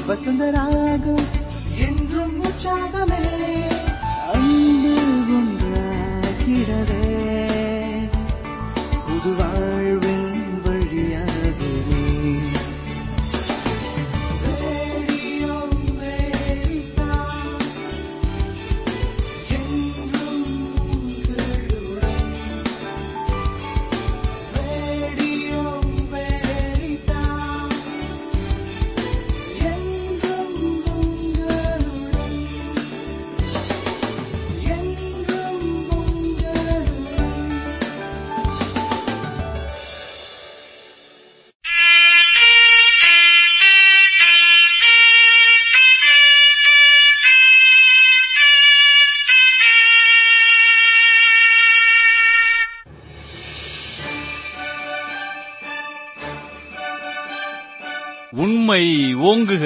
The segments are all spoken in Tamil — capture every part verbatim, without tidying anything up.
வசந்தராகம் என்றும் உற்சாகமே அன்பு ஒன்றாகிடவே புது வாழ்வின் வழியாகவே ரேடியோ வெரிடாஸ் என்றும் உங்களுடன். ரேடியோ வெரிடாஸ் என்றும் உங்களுடன். என்றும் உங்களுடன். உண்மை ஓங்குக.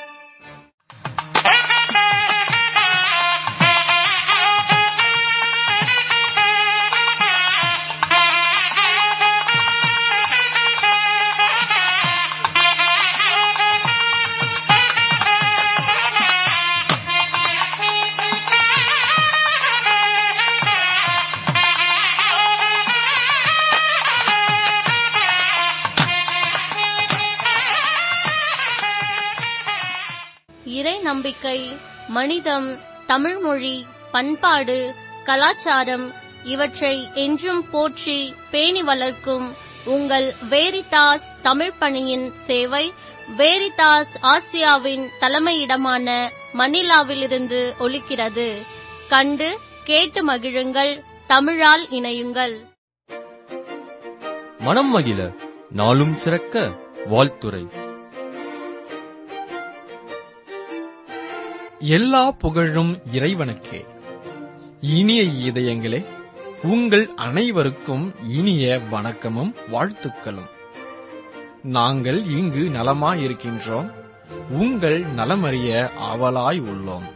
இறை நம்பிக்கை, மனிதம், தமிழ்மொழி, பண்பாடு, கலாச்சாரம் இவற்றை என்றும் போற்றி பேணி வளர்க்கும் உங்கள் வேரிதாஸ் தமிழ் பணியின் சேவை வேரிதாஸ் ஆசியாவின் தலைமையிடமான மணிலாவிலிருந்து ஒலிக்கிறது. கண்டு கேட்டு மகிழுங்கள். தமிழால் இணையுங்கள். மனம் மகிழ நாளும் சிறக்க வாழ்த்துரை. எல்லா புகழும் இறைவனுக்கே. இனிய இதயங்களே, உங்கள் அனைவருக்கும் இனிய வணக்கமும் வாழ்த்துக்களும். நாங்கள் இங்கு நலமாயிருக்கின்றோம். உங்கள் நலமறிய ஆவலாய் உள்ளோம்.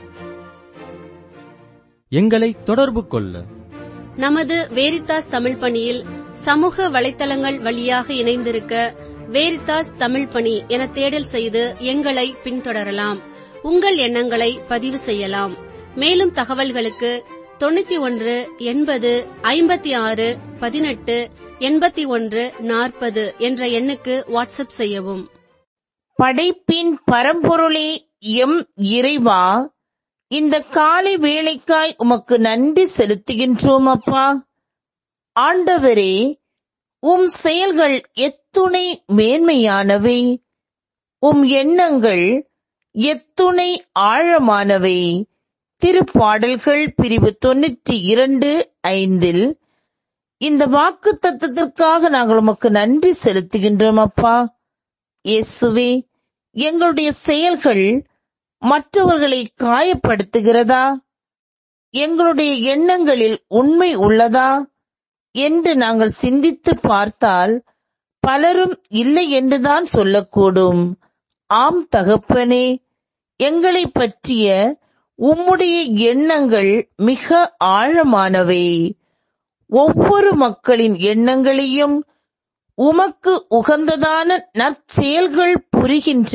எங்களை தொடர்பு கொள்ள நமது வேரிதாஸ் தமிழ் பணியில் சமூக வலைத்தளங்கள் வழியாக இணைந்திருக்க வேரிதாஸ் தமிழ் பணி என தேடல் செய்து எங்களை பின்தொடரலாம். உங்கள் எண்ணங்களை பதிவு செய்யலாம். மேலும் தகவல்களுக்கு தொண்ணூத்தி ஒன்று எண்பது ஐம்பத்தி ஆறு பதினெட்டு எண்பத்தி ஒன்று நாற்பது என்ற எண்ணுக்கு வாட்ஸ்அப் செய்யவும். படைப்பின் பரம்பொருளே எம் இறைவா, இந்த காலை வேளைக்காய் உமக்கு நன்றி செலுத்துகின்றோம் அப்பா. ஆண்டவரே, உம் செயல்கள் எத்துணை மேன்மையானவை, உம் எண்ணங்கள் எத்துணை ஆழமானவை. திருப்பாடல்கள் பிரிவு தொன்னூற்றி இரண்டு ஐந்தில் இந்த வாக்கு தத்தத்திற்காக நாங்கள் உமக்கு நன்றி செலுத்துகின்றோம் அப்பா. இயேசுவே, எங்களுடைய செயல்கள் மற்றவர்களை காயப்படுத்துகிறதா, எங்களுடைய எண்ணங்களில் உண்மை உள்ளதா என்று நாங்கள் சிந்தித்து பார்த்தால் பலரும் இல்லை என்றுதான் சொல்லக்கூடும். ஆம் தகப்பனே, எங்களை பற்றிய உம்முடைய எண்ணங்கள் மிக ஆழமானவை. ஒவ்வொரு மக்களின் எண்ணங்களையும் உமக்கு உகந்ததான நற்செயல்கள் புரிகின்ற,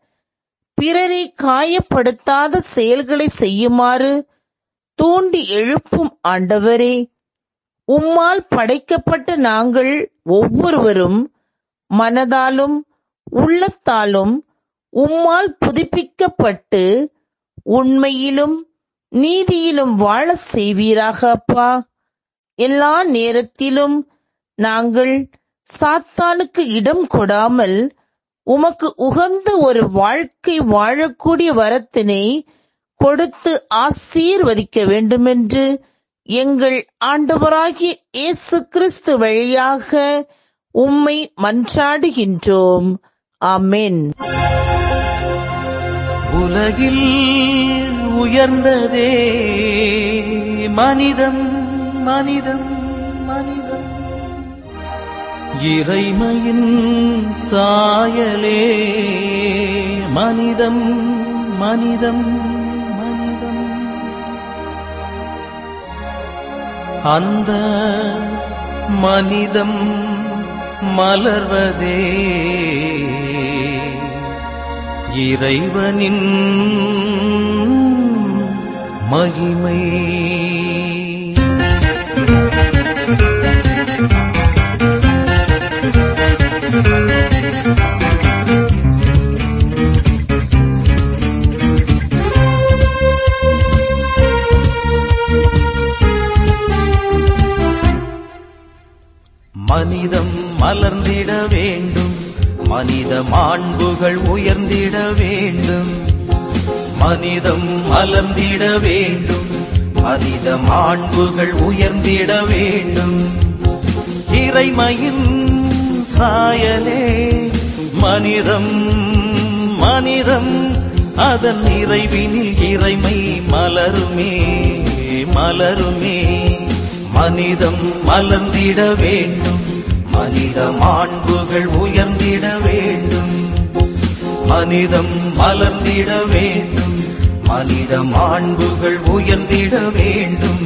பிறரை காயப்படுத்தாத செயல்களை செய்யுமாறு தூண்டி எழுப்பும் ஆண்டவரே, உம்மால் படைக்கப்பட்ட நாங்கள் ஒவ்வொருவரும் மனதாலும் உள்ளத்தாலும் உம்மால் புதுப்பிக்கப்பட்டு உண்மையிலும் நீதியிலும் வாழ செய்வீராக அப்பா. எல்லா நேரத்திலும் நாங்கள் சாத்தானுக்கு இடம் கொடாமல் உமக்கு உகந்த ஒரு வாழ்க்கை வாழக்கூடிய வரத்தினை கொடுத்து ஆசீர்வதிக்க வேண்டுமென்று எங்கள் ஆண்டவராகிய இயேசு கிறிஸ்து வழியாக உம்மை மன்றாடுகின்றோம். ஆமென். உலகில் உயர்ந்ததே மனிதம் மனிதம் மனிதம், இறைமையின் சாயலே மனிதம் மனிதம் மனிதம். அந்த மனிதம் மலர்வதே இறைவனின் மகிமை. மனிதம் மலர்ந்திட வேண்டும், மனித மாண்புகள் உயர்ந்திட வேண்டும். மனிதம் மலர்ந்திட வேண்டும், மனித மாண்புகள் உயர்ந்திட வேண்டும். இறைமையின் சாயலே மனிதம், மனிதம் அதன் நிறைவினில் இறைமை மலருமே மலருமே. மனிதம் மலர்ந்திட வேண்டும், மனித மாண்புகள் உயர்ந்திட வேண்டும். மனிதம் மலர்ந்திட வேண்டும், மனித மாண்புகள் உயர்ந்திட வேண்டும்.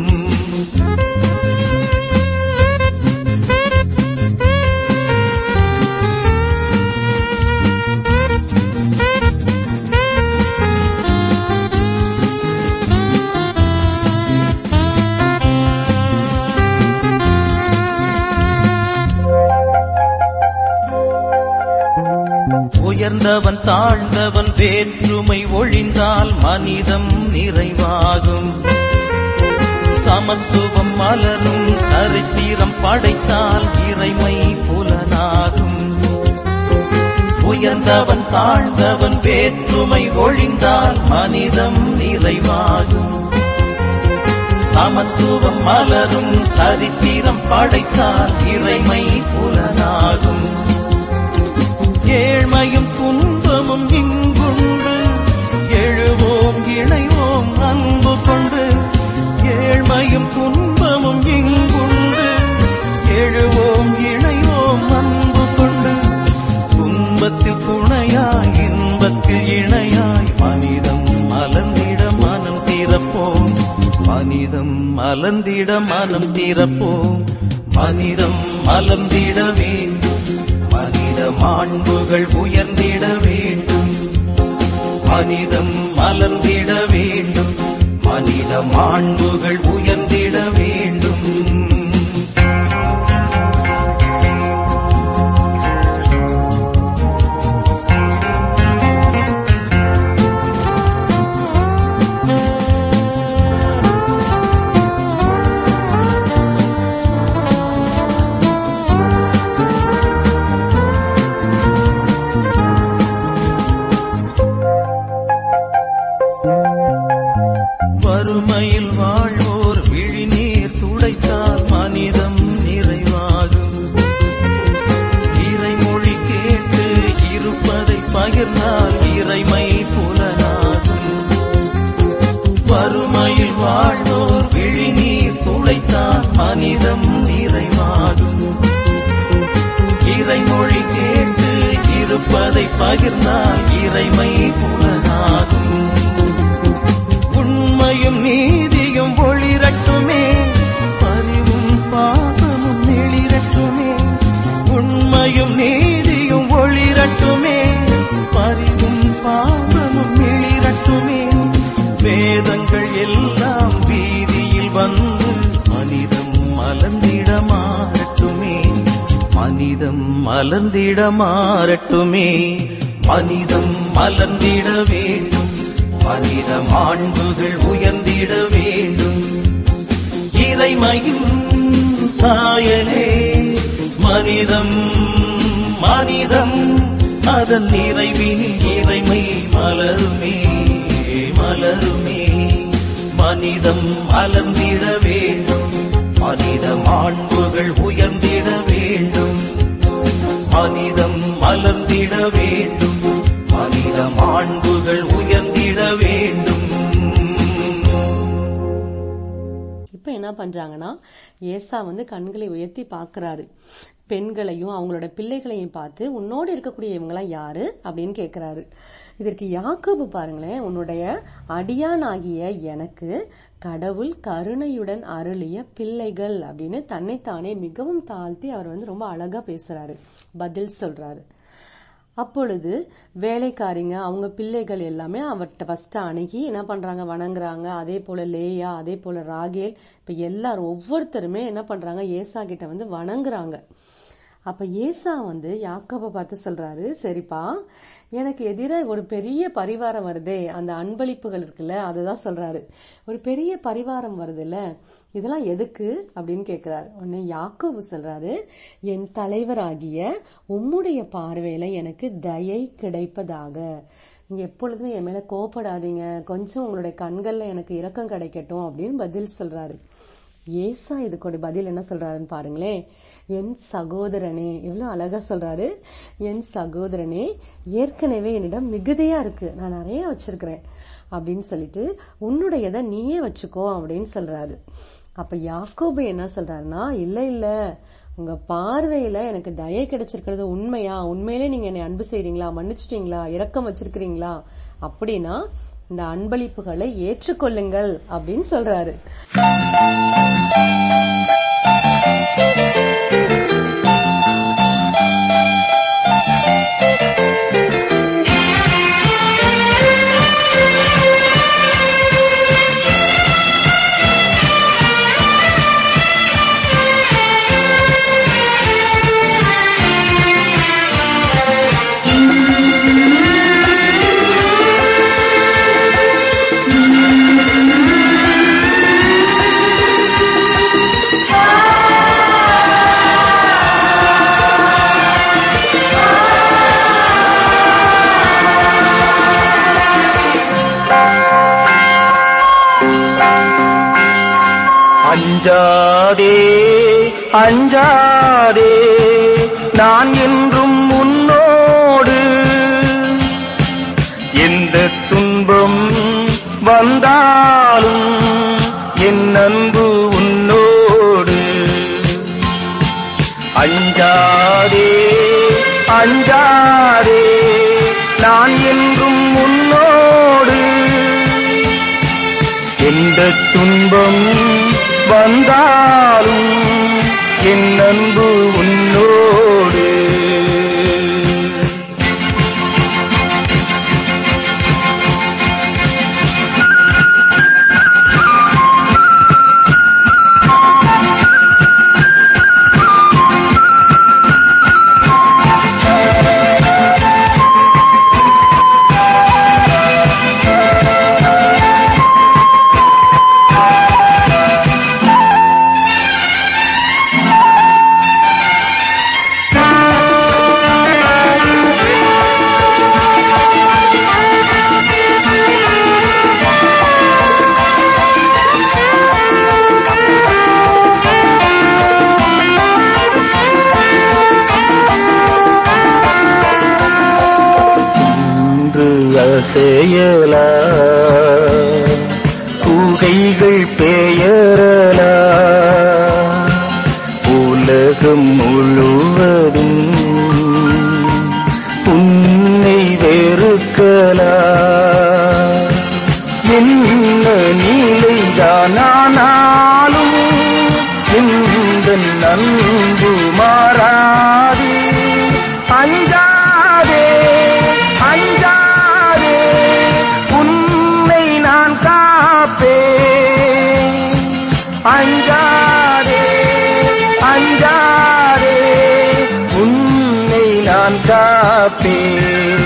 உயர்ந்தவன் தாழ்ந்தவன் வேற்றுமை ஒழிந்தால் மனிதம் நிறைவாகும். சமத்துவம் மலரும் சரித்திரம் படைத்தால் இறைமை புலனாகும். உயர்ந்தவன் தாழ்ந்தவன் வேற்றுமை ஒழிந்தால் மனிதம் நிறைவாகும். சமத்துவம் மலரும் சரித்திரம் படைத்தால் இறைமை புலனாகும். ஏழ்மையும் துன்பமும் இங்குண்டு, எழுவோம் இணைவோம் அன்பு கொண்டு. ஏழ்மையும் துன்பமும் இங்குண்டு, எழுவோம் இணைவோம் அன்பு கொண்டு. துன்பத்தில் துணையாய் இன்பத்தில் இணையாய் மனிதம் மலர்ந்திட மனம் திறப்போம். மனிதம் மலர்ந்திட மனம் திறப்போம். மனிதம் மலர்ந்திட வேண்டும், மனித மாண்புகள் உயர்ந்திட வேண்டும். மனிதம் மலர்ந்திட வேண்டும், மனித மாண்புகள் உயர்ந்திட வேண்டும். வறுமையில் வாழ்வோர் விழிநீர் துடைத்தால் மனிதம் நிறைவாகும். இறைமொழி கேட்டு இருப்பதை பகிர்ந்தால் இறைமை புலனாகும். வறுமையில் வாழ்வோர் விழிநீர் துடைத்தால் மனிதம் நிறைவாகும். இறைமொழி கேட்டு இருப்பதை பகிர்ந்தால் இறைமை புலனாகும். உண்மையும் நீதியும் ஒளிரட்டுமே, பரிவும் பாசமும் நெளிரட்டுமே. உண்மையும் நீதியும் ஒளிரட்டுமே, பரிவும் பாசமும் நெளிரட்டுமே. வேதங்கள் எல்லாம் வீதியில் வந்து மனிதம் மலர்ந்திட மாறட்டுமே. மனிதம் மலர்ந்திட மாறட்டுமே. மனிதம் மலர்ந்திட வேண்டும், மனித மாண்புகள் உயர்ந்திட வேண்டும். இறைமையின் சாயலே மனிதம், மனிதம் அதன் நிறைவினில் இறைமை மலருமே மலருமே. மனிதம் மலர்ந்திட வேண்டும், மனித மாண்புகள் உயர்ந்திட வேண்டும். மனிதம் மலர்ந்திட வேண்டும், மனித மாண்புகள் உயர்ந்திட வேண்டும். இப்ப என்ன பண்றாங்கன்னா, ஏசா வந்து கண்களை உயர்த்தி பாக்குறாரு. பெண்களையும் அவங்களோட பிள்ளைகளையும் பார்த்து, உன்னோடு இருக்கக்கூடிய இவங்கெல்லாம் யாரு அப்படின்னு கேக்குறாரு. இதற்கு யாக்கோபு பாருங்களேன், உன்னுடைய அடியானாகிய எனக்கு கடவுள் கருணையுடன் அருளிய பிள்ளைகள் அப்படின்னு தன்னைத்தானே மிகவும் தாழ்த்தி அவர் வந்து ரொம்ப அழகா பேசுறாரு, பதில் சொல்றாரு. அப்பொழுது வேலைக்காரிங்க அவங்க பிள்ளைகள் எல்லாமே அவர்கிட்ட ஃபர்ஸ்ட் அணுகி என்ன பண்றாங்க, வணங்குறாங்க. அதே போல லேயா, அதே போல ராகேல், இப்ப எல்லாரும் ஒவ்வொருத்தருமே என்ன பண்றாங்க, ஏசா கிட்ட வந்து வணங்குறாங்க. அப்ப ஏசா வந்து யாக்கோபை பார்த்து சொல்றாரு, சரிப்பா, எனக்கு எதிராக ஒரு பெரிய பரிவாரம் வருதே, அந்த அன்பளிப்புகள் இருக்குல்ல, அதுதான் சொல்றாரு. ஒரு பெரிய பரிவாரம் வருதுல்ல, இதெல்லாம் எதுக்கு அப்படின்னு கேக்குறாரு. உடனே யாக்கோபு சொல்றாரு, என் தலைவராகிய உம்முடைய பார்வையில எனக்கு தயை கிடைப்பதாக. நீங்க எப்பொழுதுமே என் மேல கோபப்படாதீங்க, கொஞ்சம் உங்களுடைய கண்கள்ல எனக்கு இரக்கம் கிடைக்கட்டும் அப்படின்னு பதில் சொல்றாரு. ஏசா இதுக்கு பதில் என்ன சொல்றாருன்னு பாருங்களேன். என் சகோதரனே, எவ்வளவு அழகா சொல்றாரு. என் சகோதரனே, ஏற்கனவே என்னிடம் மிகுதியா இருக்கு, நான் நிறைய வச்சிருக்கிறேன் அப்படின்னு சொல்லிட்டு உன்னுடையதை நீயே வச்சுக்கோ அப்படின்னு சொல்றாரு. அப்ப யாக்கோபு என்ன சொல்றாருன்னா, இல்ல இல்ல, உங்க பார்வையில எனக்கு தயை கிடைச்சிருக்கிறது உண்மையா, உண்மையிலே நீங்க என்னை அன்பு செய்றீங்களா, மன்னிச்சிட்டீங்களா, இரக்கம் வச்சிருக்கிறீங்களா, அப்படின்னா இந்த அன்பளிப்புகளை ஏற்றுக்கொள்ளுங்கள் அப்படின்னு சொல்றாரு. அஞ்சாதே அஞ்சாதே, நான் என்றும் உன்னோடு, எந்த துன்பம் வந்தாலும் என் அன்பு உன்னோடு. அஞ்சாதே அஞ்சாதே, நான் என்றும் உன்னோடு, எந்த துன்பம் வந்தாலும் என் அன்பு உன்னோடு. செயலா கூகைகள் பெயரலா, உலகம் முழுவதும் உன்னை வெறுக்கலா. என்ன நிலைதானாலும் இந்த அன்பு மாறாது. அஞ்சாதே அஞ்சாதே, உன்னை நான் காப்பேன். அஞ்சாதே அஞ்சாதே, உன்னை நான் காப்பேன்.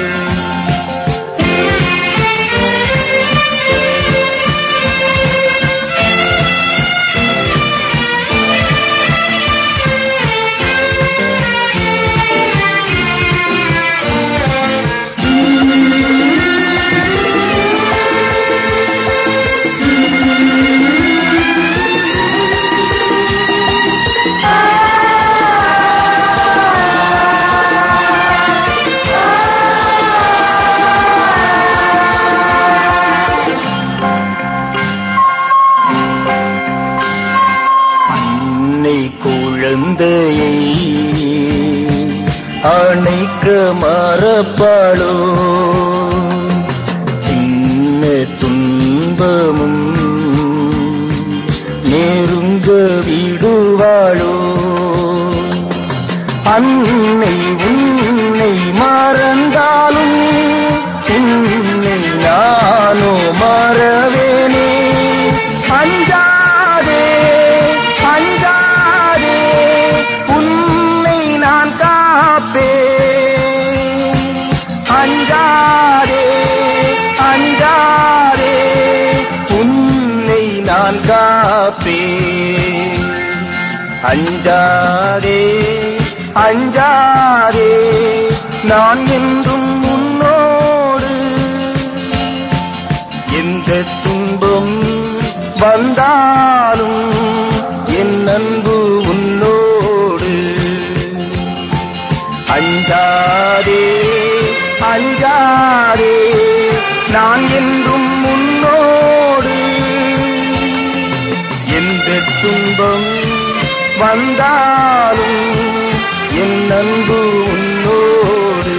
குழந்தையை அணைக்க மறப்பாளோ, சின்ன துன்பமும் நெருங்க விடுவாளோ. அன்னை உன்னை மறந்து காப்பே. அஞ்சாதே அஞ்சாதே நான் என்றும் உன்னோடு. எந்த துன்பம் வந்தாலும் என் அன்பு உன்னோடு. அஞ்சாதே அஞ்சாதே நான் என்றும் உன்னோடு. எந்த துன்பம் வந்தாலும் என் அன்பு உன்னோடு.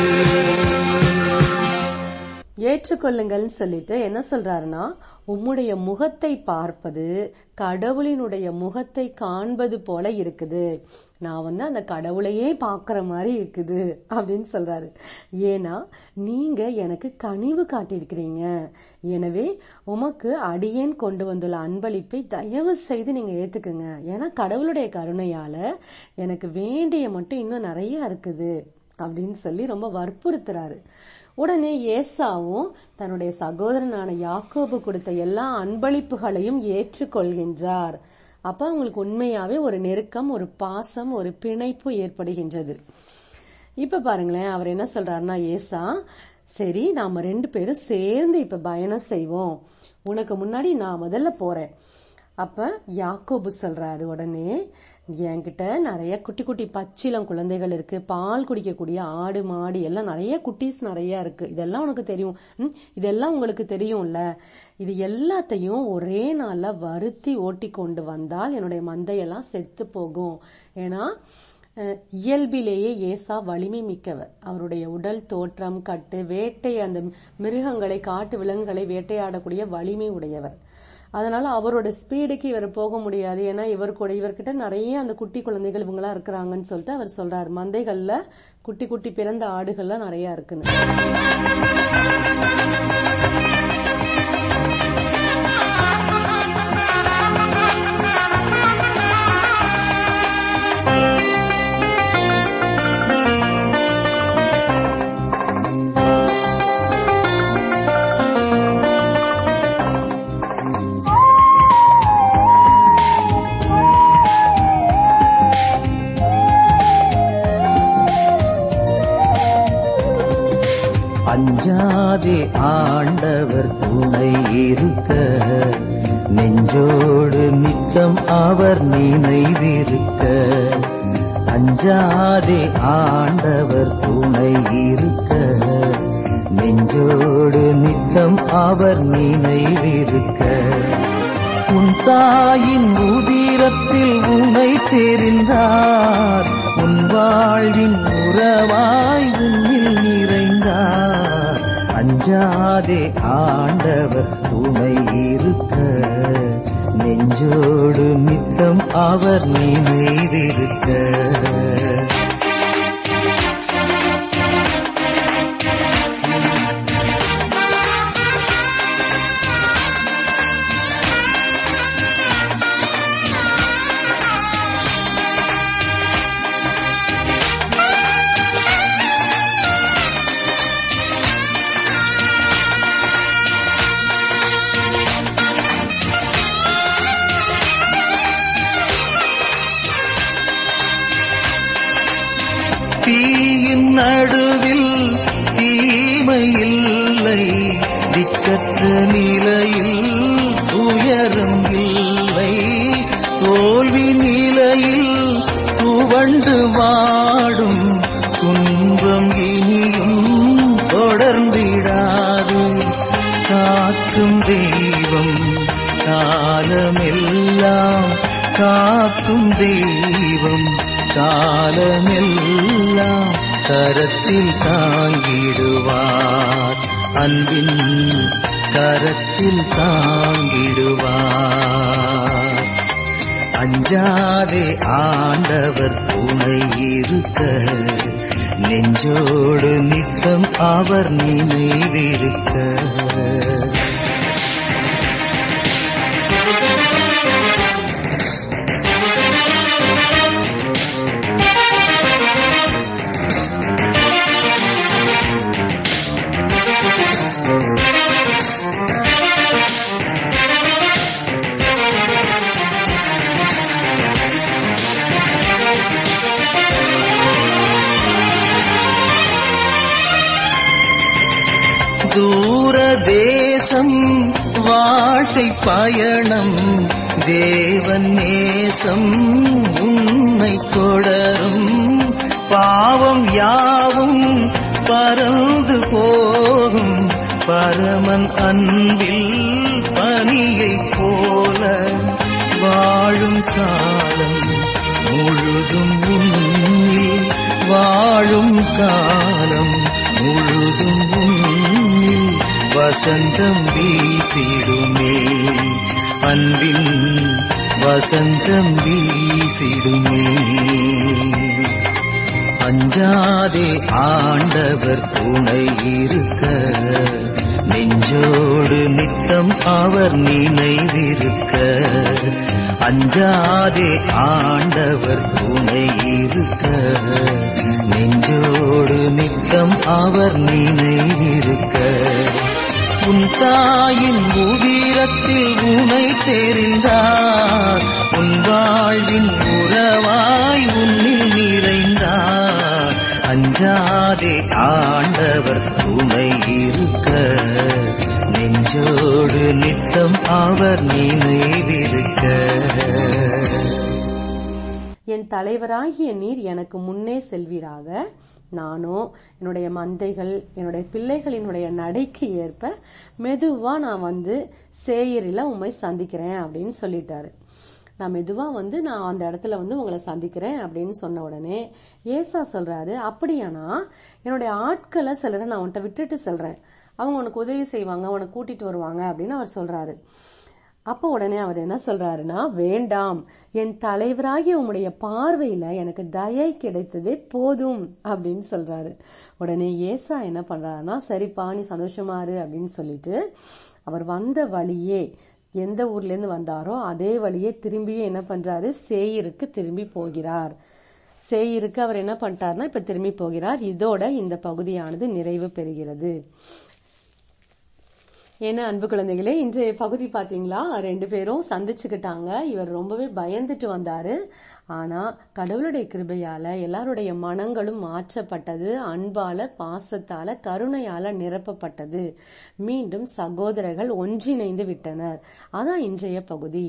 ஏற்றுக்கொள்ளுங்கள்னு சொல்லிட்டு என்ன சொல்றாருன்னா, உம்முடைய முகத்தை பார்ப்பது கடவுளினுடைய முகத்தை காண்பது போல இருக்குது. நான் வந்து அந்த கடவுளையே பாக்குற மாதிரி இருக்குது அப்படின்னு சொல்றாரு. ஏன்னா நீங்க எனக்கு கனிவு காட்டியிருக்கிறீங்க. எனவே உமக்கு அடியேன் கொண்டு வந்துள்ள அன்பளிப்பை தயவு செய்து நீங்க ஏத்துக்குங்க. ஏன்னா கடவுளுடைய கருணையால எனக்கு வேண்டிய மட்டும் இன்னும் நிறைய இருக்குது அப்படின்னு சொல்லி ரொம்ப வற்புறுத்துறாரு. உடனே ஏசாவும் தன்னுடைய சகோதரனான யாக்கோபு கொடுத்த எல்லா அன்பளிப்புகளையும் ஏற்றுக்கொள்கின்றார். அப்ப அவங்களுக்கு உண்மையாவே ஒரு நெருக்கம், ஒரு பாசம், ஒரு பிணைப்பு ஏற்படுகின்றது. இப்ப பாருங்களேன், அவர் என்ன சொல்றாருன்னா, ஏசா சரி நாம ரெண்டு பேரும் சேர்ந்து இப்ப பயணம் செய்வோம், உனக்கு முன்னாடி நான் முதல்ல போறேன். அப்ப யாக்கோபு சொல்றாரு, உடனே என்கிட்ட நிறைய குட்டி குட்டி பச்சிலம் குழந்தைகள் இருக்கு, பால் குடிக்கக்கூடிய ஆடு மாடு எல்லாம் நிறைய குட்டீஸ் நிறைய இருக்கு, இதெல்லாம் உனக்கு தெரியும், இதெல்லாம் உங்களுக்கு தெரியும்ல, இது எல்லாத்தையும் ஒரே நாள்ல வருத்தி ஓட்டி கொண்டு வந்தால் என்னுடைய மந்தையெல்லாம் செத்து போகும். ஏன்னா இயல்பிலேயே ஏசா வலிமை மிக்கவர். அவருடைய உடல் தோற்றம், கட்டு, வேட்டை, அந்த மிருகங்களை, காட்டு விலங்குகளை வேட்டையாடக்கூடிய வலிமை உடையவர். அதனால அவரோட ஸ்பீடுக்கு இவர் போக முடியாது. ஏன்னா இவர் கூட இவர்கிட்ட நிறைய அந்த குட்டி குழந்தைகள் இவங்களா இருக்கிறாங்கன்னு சொல்லிட்டு அவர் சொல்றாரு, மந்தைகள்ல குட்டி குட்டி பிறந்த ஆடுகள்லாம் நிறைய இருக்குன்னு. அஞ்சாதே ஆண்டவர் துணை இருக்க, நெஞ்சோடு நித்தம் அவர் நினைவிருக்க. அஞ்சாதே ஆண்டவர் துணை இருக்க, நெஞ்சோடு நித்தம் அவர் நினைவிருக்க. உன் தாயின் உதிரத்தில் உன்னை தெரிந்தார், உன் வாழ்வின் உறவாய் உன்னில் நிறைந்தார். அஞ்சாதே ஆண்டவர் துணை இருக்க, நெஞ்சோடு நித்தம் அவர் நினைவிருக்க. தீயின் நடுவில் தீமையில்லை, திக்கற்ற நிலையில் உயரம் இல்லை, தோல்வி நிலையில் துவண்டு வாடும் துன்பம் இனியும் தொடர்ந்திடாது. காக்கும் தெய்வம் காலமெல்லாம், காக்கும் தெய்வம் காலமெல்லாம் கரத்தில் தாங்கிடுவார், அன்பின் கரத்தில் தாங்கிடுவார். அஞ்சாதே ஆண்டவர் துணை இருக்க, நெஞ்சோடு நித்தம் அவர் நினைவிருக்க. வாழ்க்கை பயணம் தேவன் நேசம் உன்னை தொடரும். பாவம் யாவும் பறந்து போகும் பரமன் அன்பில் பனியைப் போல வாழும் காலம் முழுதும் உன்னில் வாழும் காலம் முழுதும் உன்னில் வசந்தம் வீசிடுமே அன்பின் வசந்தம் வீசிடுமே. அஞ்சாதே ஆண்டவர் துணை இருக்க நெஞ்சோடு நித்தம் அவர் நினைவிருக்க. அஞ்சாதே ஆண்டவர் துணை இருக்க நெஞ்சோடு நித்தம் அவர் நினைவிருக்க. உன் தாயின் உதிரத்தில் உனை தெரிந்தார் உன் வாழ்வின் உறவாய் உன்னில் நிறைந்தார். அஞ்சாதே ஆண்டவர் துணை இருக்க நெஞ்சோடு நித்தம் அவர் நினைவிருக்க. என் தலைவராகிய நீர் எனக்கு முன்னே செல்வீராக. நானோ என்னுடைய மந்தைகள் என்னுடைய பிள்ளைகளினுடைய நடைக்கு ஏற்ப மெதுவா நான் வந்து சேயரில உண்மை சந்திக்கிறேன் அப்படின்னு சொல்லிட்டாரு. நான் மெதுவா வந்து நான் அந்த இடத்துல வந்து உங்களை சந்திக்கிறேன் அப்படின்னு சொன்ன உடனே ஏசா சொல்றாரு, அப்படியானா என்னுடைய ஆட்களை சிலரை நான் உன்கிட்ட விட்டுட்டு செல்றேன், அவங்க உனக்கு உதவி செய்வாங்க, உனக்கு கூட்டிட்டு வருவாங்க அப்படின்னு அவர் சொல்றாரு. அப்ப உடனே அவர் என்ன சொல்றாருன்னா, வேண்டாம், என் தலைவராகிய உம்முடைய பார்வையில எனக்கு தயை கிடைத்ததே போதும் அப்படின்னு சொல்றாரு. உடனே ஏசா என்ன பண்றாருன்னா, சரிப்பா நீ சந்தோஷமா இரு அப்படின்னு சொல்லிட்டு அவர் வந்த வழியே எந்த ஊர்ல இருந்து வந்தாரோ அதே வழியே திரும்பியும் என்ன பண்றாரு, சேயிருக்கு திரும்பி போகிறார். சேயிருக்கு அவர் என்ன பண்ணிட்டாருன்னா இப்ப திரும்பி போகிறார். இதோட இந்த பகுதியானது நிறைவு பெறுகிறது. என்ன அன்பு குழந்தைகளே, இன்றைய பகுதி பாத்தீங்களா, ரெண்டு பேரும் சந்திச்சுக்கிட்டாங்க. இவர் ரொம்பவே பயந்துட்டு வந்தாரு. ஆனா கடவுளுடைய கிருபையால எல்லாருடைய மனங்களும் மாற்றப்பட்டது, அன்பால பாசத்தால கருணையால நிரப்பப்பட்டது. மீண்டும் சகோதரர்கள் ஒன்றிணைந்து விட்டனர். அதான் இன்றைய பகுதி.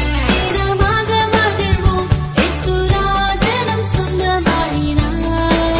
மகிழ்வோம், இயேசு ராஜனம் சொந்தமாயினார்.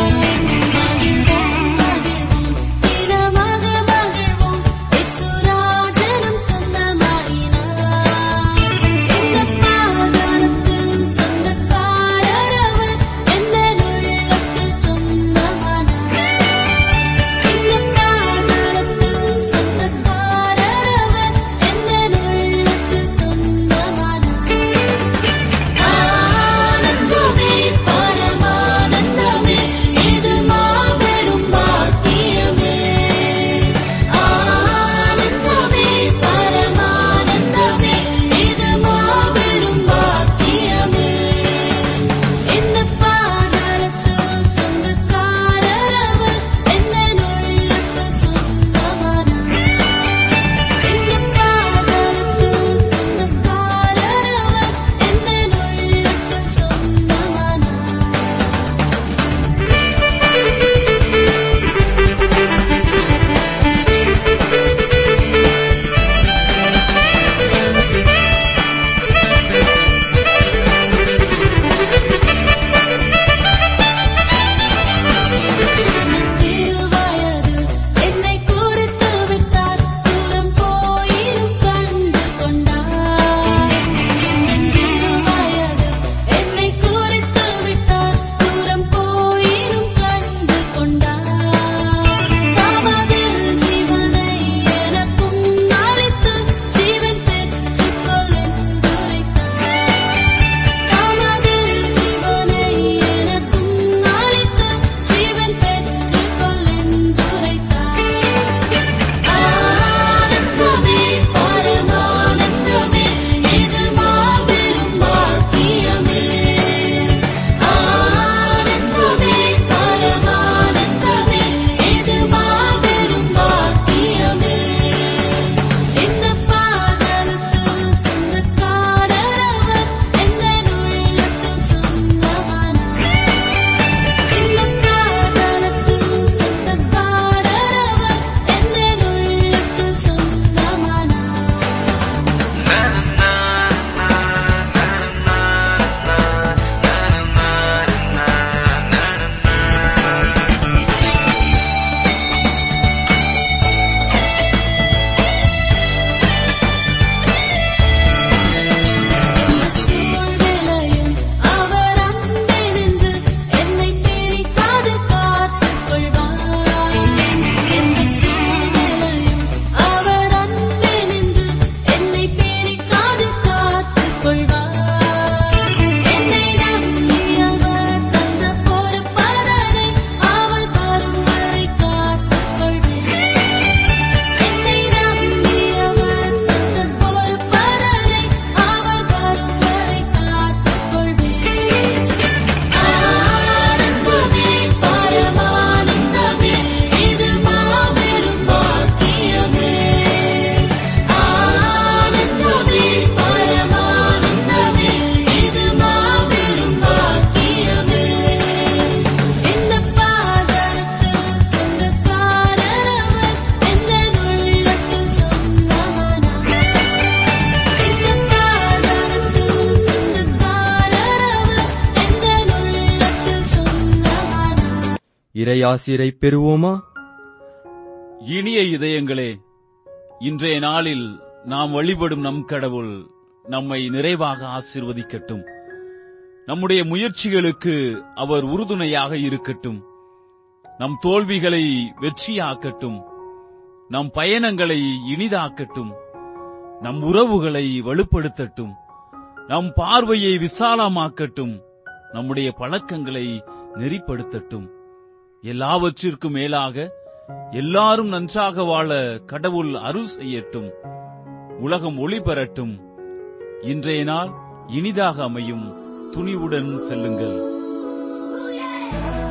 இறையாசிரை பெறுவோமா? இனிய இதயங்களே, இன்றைய நாளில் நாம் வழிபடும் நம் கடவுள் நம்மை நிறைவாக ஆசீர்வதிக்கட்டும். நம்முடைய முயற்சிகளுக்கு அவர் உறுதுணையாக இருக்கட்டும். நம் தோல்விகளை வெற்றியாக்கட்டும். நம் பயணங்களை இனிதாக்கட்டும். நம் உறவுகளை வலுப்படுத்தட்டும். நம் பார்வையை விசாலமாக்கட்டும். நம்முடைய பழக்கங்களை நெறிப்படுத்தட்டும். எல்லாவற்றிற்கும் மேலாக எல்லாரும் நன்றாக வாழ கடவுள் அருள் செய்யட்டும். உலகம் ஒளி பெறட்டும். இன்றைய நாள் இனிதாக அமையும். துணிவுடன் செல்லுங்கள்.